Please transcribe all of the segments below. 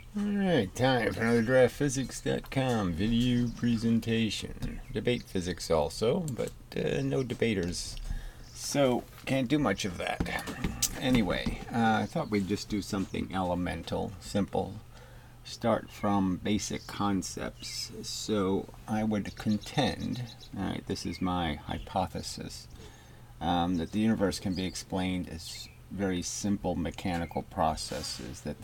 Alright, time for another draftphysics.com video presentation. Debate physics also, but no debaters. So, can't do much of that. Anyway, I thought we'd just do something elemental, simple. Start from basic concepts. So, I would contend, alright, this is my hypothesis, that the universe can be explained as very simple mechanical processes, that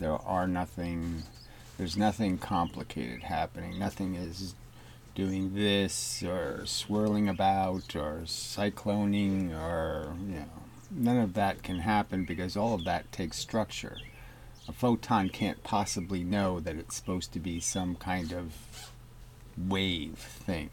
there's nothing complicated happening. Nothing is doing this or swirling about or cycloning or, none of that can happen because all of that takes structure. A photon can't possibly know that it's supposed to be some kind of wave thing.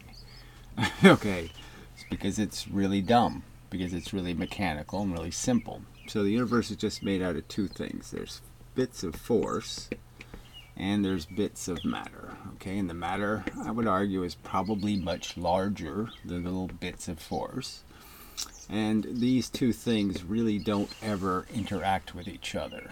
Okay, it's because it's really dumb, because it's really mechanical and really simple. So the universe is just made out of two things. There's bits of force and there's bits of matter. Okay, and the matter, I would argue, is probably much larger than the little bits of force. And these two things really don't ever interact with each other.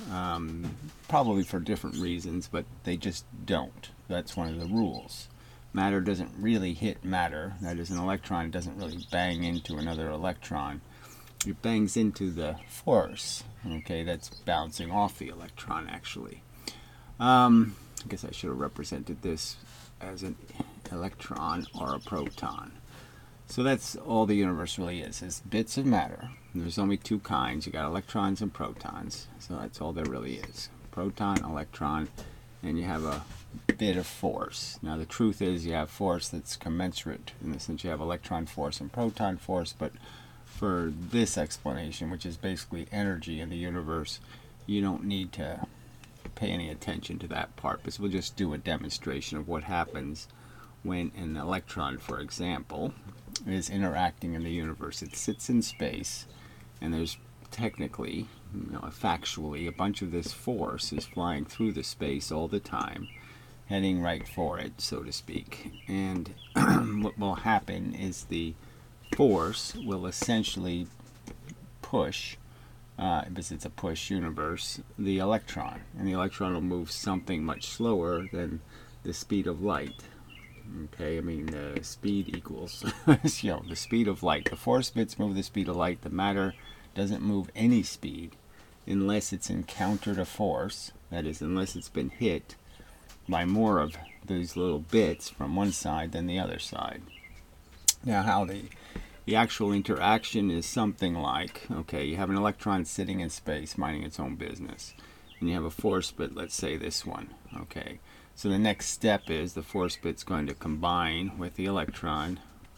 Probably for different reasons, but they just don't. That's one of the rules. Matter doesn't really hit matter. That is, an electron doesn't really bang into another electron. It bangs into the force, okay, that's bouncing off the electron, actually. I guess I should have represented this as an electron or a proton. So that's all the universe really is bits of matter. There's only two kinds. You got electrons and protons. So that's all there really is. Proton, electron, and you have a bit of force. Now the truth is you have force that's commensurate in the sense you have electron force and proton force, but for this explanation, which is basically energy in the universe, you don't need to pay any attention to that part, because we'll just do a demonstration of what happens when an electron, for example, is interacting in the universe. It sits in space, and there's technically, factually, a bunch of this force is flying through the space all the time, heading right for it, so to speak. And what will happen is the force will essentially push, because it's a push universe, the electron. And the electron will move something much slower than the speed of light. Okay, I mean, the speed equals, the speed of light. The force bits move the speed of light. The matter doesn't move any speed unless it's encountered a force. That is, unless it's been hit by more of these little bits from one side than the other side. Now, how the actual interaction is something like, okay, you have an electron sitting in space minding its own business, and you have a force bit, let's say this one. Okay, so the next step is the force bit's going to combine with the electron,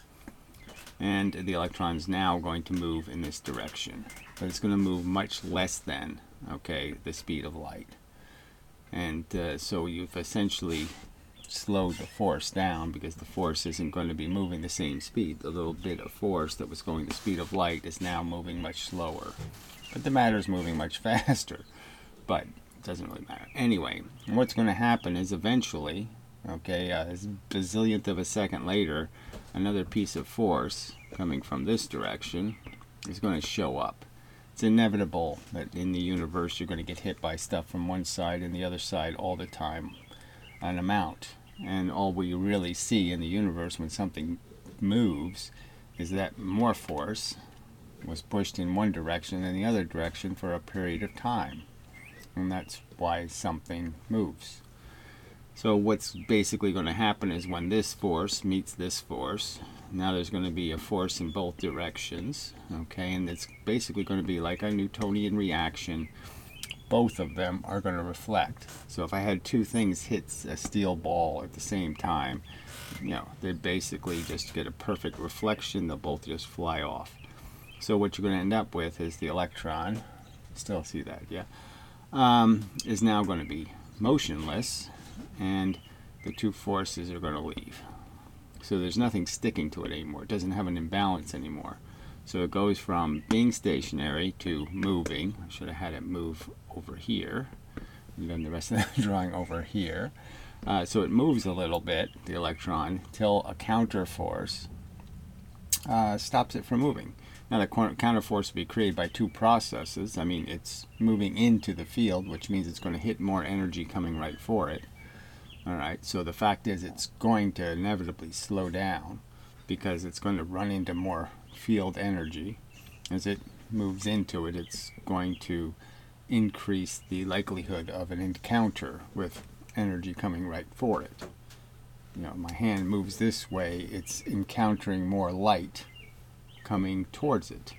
and the electron's now going to move in this direction, but it's going to move much less than, okay, the speed of light. And so you've essentially slowed the force down, because the force isn't going to be moving the same speed. The little bit of force that was going the speed of light is now moving much slower, but the matter is moving much faster. But it doesn't really matter. Anyway, what's going to happen is eventually, okay, a bazillionth of a second later, another piece of force coming from this direction is going to show up. It's inevitable that in the universe you're going to get hit by stuff from one side and the other side all the time, an amount. And all we really see in the universe when something moves is that more force was pushed in one direction than the other direction for a period of time. And that's why something moves. So what's basically going to happen is when this force meets this force, now there's going to be a force in both directions, okay, and it's basically going to be like a Newtonian reaction. Both of them are going to reflect. So if I had two things hit a steel ball at the same time, they basically just get a perfect reflection. They'll both just fly off. So what you're going to end up with is the electron, still see that, yeah, is now going to be motionless, and the two forces are going to leave. So there's nothing sticking to it anymore. It doesn't have an imbalance anymore. So it goes from being stationary to moving. I should have had it move over here, and then the rest of the drawing over here. So it moves a little bit, the electron, till a counter force stops it from moving. Now the counterforce will be created by two processes. I mean, it's moving into the field, which means it's going to hit more energy coming right for it. All right, so the fact is it's going to inevitably slow down because it's going to run into more field energy. As it moves into it, it's going to increase the likelihood of an encounter with energy coming right for it. You know, my hand moves this way, it's encountering more light coming towards it.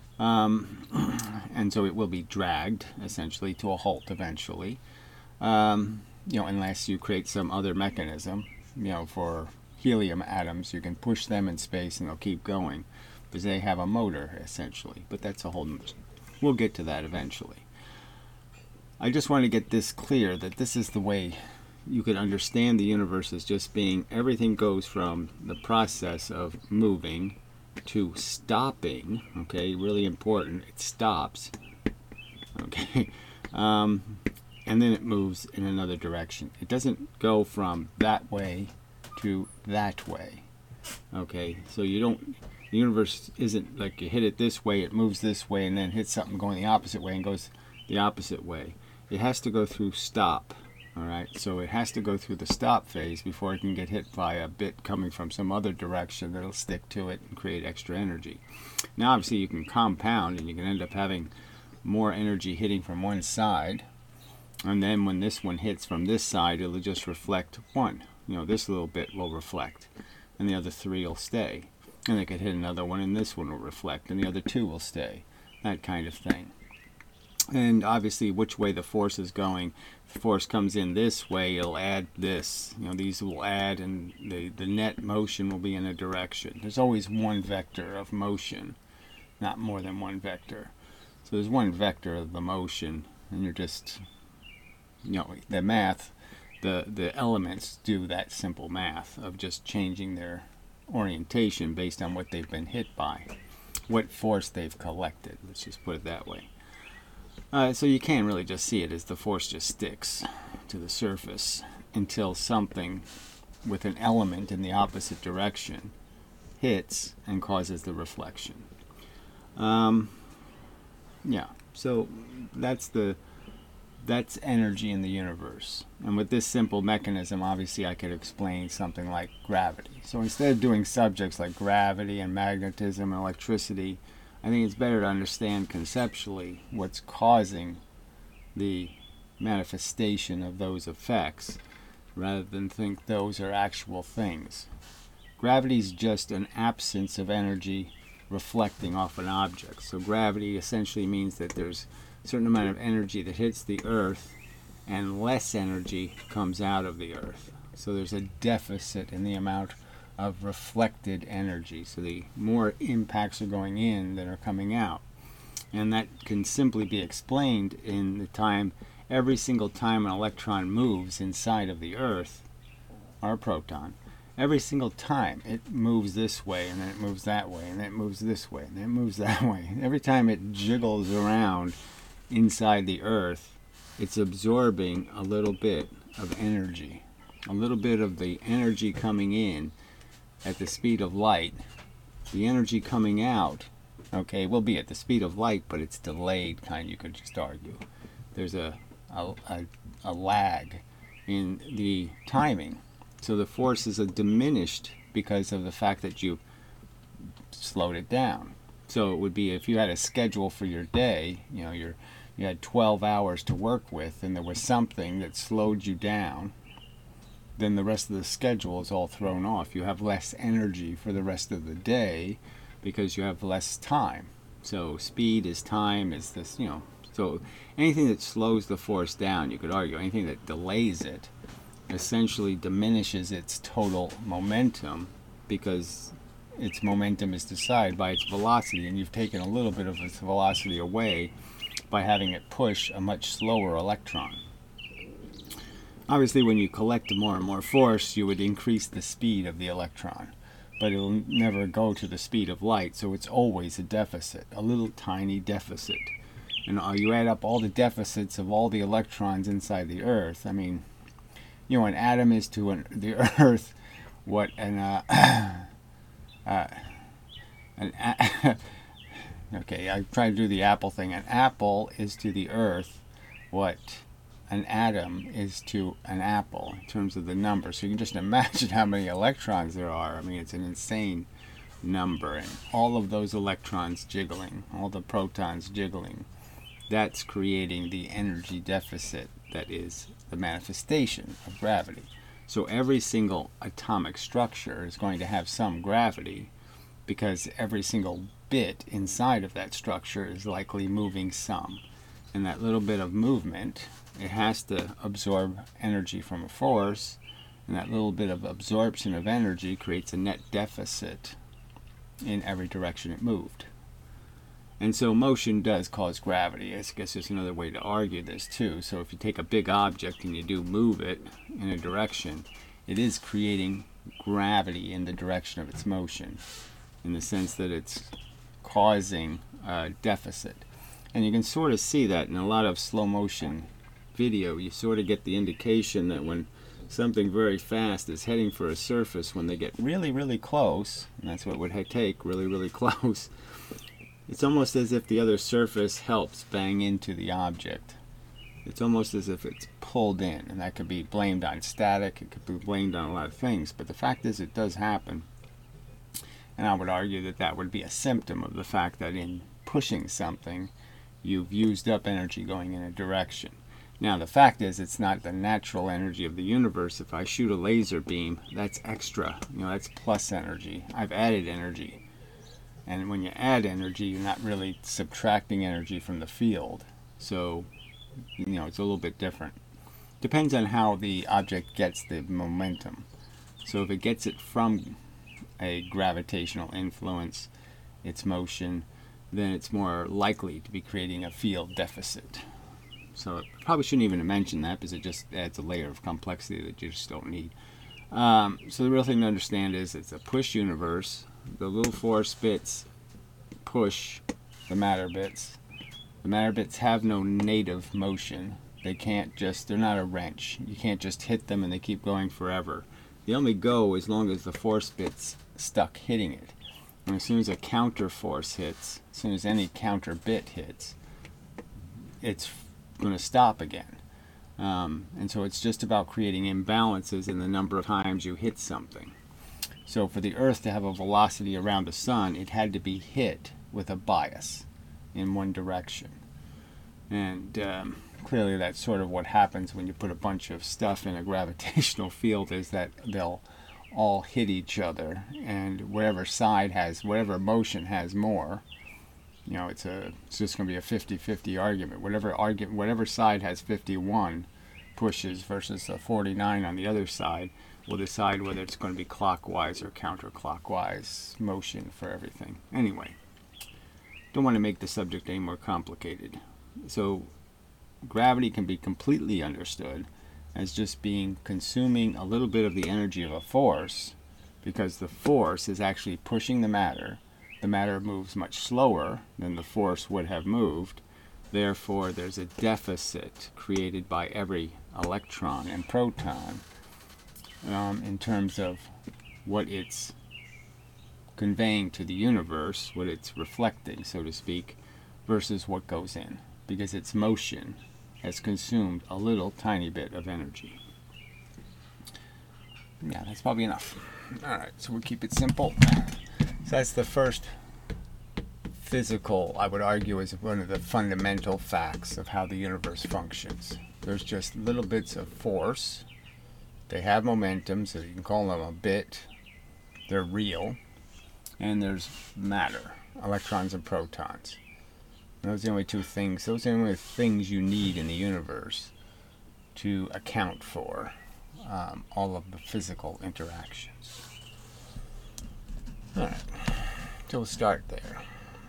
And so it will be dragged essentially to a halt eventually. You know, unless you create some other mechanism, you know, for helium atoms, you can push them in space and they'll keep going because they have a motor essentially. But that's a whole, we'll get to that eventually. I just want to get this clear that this is the way you can understand the universe as just being everything goes from the process of moving to stopping. Okay, really important, it stops. Okay, and then it moves in another direction. It doesn't go from that way to that way. Okay, so you don't, the universe isn't like you hit it this way, it moves this way, and then hits something going the opposite way and goes the opposite way. It has to go through stop. All right, so it has to go through the stop phase before it can get hit by a bit coming from some other direction that'll stick to it and create extra energy. Now obviously you can compound and you can end up having more energy hitting from one side, and then when this one hits from this side, it'll just reflect one. You know, this little bit will reflect and the other three will stay, and they could hit another one and this one will reflect and the other two will stay, that kind of thing. And obviously which way the force is going, if the force comes in this way, it'll add this, you know, these will add, and the net motion will be in a direction. There's always one vector of motion, not more than one vector. So there's one vector of the motion, and you're just, you know, the math, the elements do that simple math of just changing their orientation based on what they've been hit by, what force they've collected, let's just put it that way. So you can't really just see it as the force just sticks to the surface until something with an element in the opposite direction hits and causes the reflection. Yeah, so that's energy in the universe. And with this simple mechanism, obviously I could explain something like gravity. So instead of doing subjects like gravity and magnetism and electricity, I think it's better to understand conceptually what's causing the manifestation of those effects rather than think those are actual things. Gravity is just an absence of energy reflecting off an object. So gravity essentially means that there's a certain amount of energy that hits the earth and less energy comes out of the earth. So there's a deficit in the amount of reflected energy. So the more impacts are going in than are coming out. And that can simply be explained in the time, every single time an electron moves inside of the earth, or a proton, every single time it moves this way, and then it moves that way, and then it moves this way, and then it moves that way. Every time it jiggles around inside the earth, it's absorbing a little bit of energy. A little bit of the energy coming in at the speed of light. The energy coming out, okay, will be at the speed of light, but it's delayed, kind, you could just argue. There's a lag in the timing. So the forces are diminished because of the fact that you slowed it down. So it would be if you had a schedule for your day, you know, you had 12 hours to work with, and there was something that slowed you down, then the rest of the schedule is all thrown off. You have less energy for the rest of the day because you have less time. So speed is time, is this, you know. So anything that slows the force down, you could argue, anything that delays it, essentially diminishes its total momentum because its momentum is decided by its velocity, and you've taken a little bit of its velocity away by having it push a much slower electron. Obviously, when you collect more and more force, you would increase the speed of the electron, but it will never go to the speed of light, so it's always a deficit, a little tiny deficit. And you add up all the deficits of all the electrons inside the Earth. I mean, you know, an atom is to the Earth what an Okay, I try to do the apple thing. An apple is to the earth what an atom is to an apple in terms of the number. So you can just imagine how many electrons there are. I mean, it's an insane number. And all of those electrons jiggling, all the protons jiggling, that's creating the energy deficit that is the manifestation of gravity. So every single atomic structure is going to have some gravity because every single bit inside of that structure is likely moving some. And that little bit of movement, it has to absorb energy from a force, and that little bit of absorption of energy creates a net deficit in every direction it moved. And so motion does cause gravity. I guess there's another way to argue this too. So if you take a big object and you do move it in a direction, it is creating gravity in the direction of its motion, in the sense that it's causing a deficit. And you can sort of see that in a lot of slow motion video. You sort of get the indication that when something very fast is heading for a surface, when they get really, really close, and that's what it would take, really, really close, it's almost as if the other surface helps bang into the object. It's almost as if it's pulled in, and that could be blamed on static, it could be blamed on a lot of things, but the fact is it does happen. And I would argue that that would be a symptom of the fact that in pushing something, you've used up energy going in a direction. Now the fact is it's not the natural energy of the universe. If I shoot a laser beam, that's extra, that's plus energy. I've added energy. And when you add energy, you're not really subtracting energy from the field. So, it's a little bit different. Depends on how the object gets the momentum. So if it gets it from a gravitational influence, its motion, then it's more likely to be creating a field deficit. So I probably shouldn't even mention that because it just adds a layer of complexity that you just don't need. So the real thing to understand is it's a push universe. The little force bits push the matter bits. The matter bits have no native motion. They're not a wrench. You can't just hit them and they keep going forever. They only go as long as the force bit's stuck hitting it. And as soon as a counter force hits, as soon as any counter bit hits, it's going to stop again. And so it's just about creating imbalances in the number of times you hit something. So for the Earth to have a velocity around the Sun, it had to be hit with a bias in one direction. And clearly that's sort of what happens when you put a bunch of stuff in a gravitational field, is that they'll all hit each other, and whatever motion has more, it's just going to be a 50-50 argument. Whatever side has 51 pushes versus the 49 on the other side will decide whether it's going to be clockwise or counterclockwise motion for everything. Anyway, don't want to make the subject any more complicated. So gravity can be completely understood as just consuming a little bit of the energy of a force, because the force is actually pushing the matter. The matter moves much slower than the force would have moved. Therefore, there's a deficit created by every electron and proton in terms of what it's conveying to the universe, what it's reflecting, so to speak, versus what goes in, because its motion has consumed a little tiny bit of energy. Yeah, that's probably enough. Alright, so we'll keep it simple. So that's the first physical, I would argue, is one of the fundamental facts of how the universe functions. There's just little bits of force. They have momentum, so you can call them a bit. They're real. And there's matter, electrons and protons. Those are the only two things. Those are the only things you need in the universe to account for all of the physical interactions. All right, so we'll start there.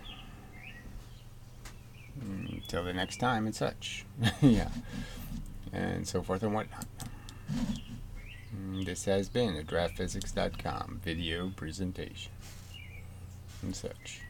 Until the next time and such. Yeah, and so forth and whatnot. This has been a DraftPhysics.com video presentation and such.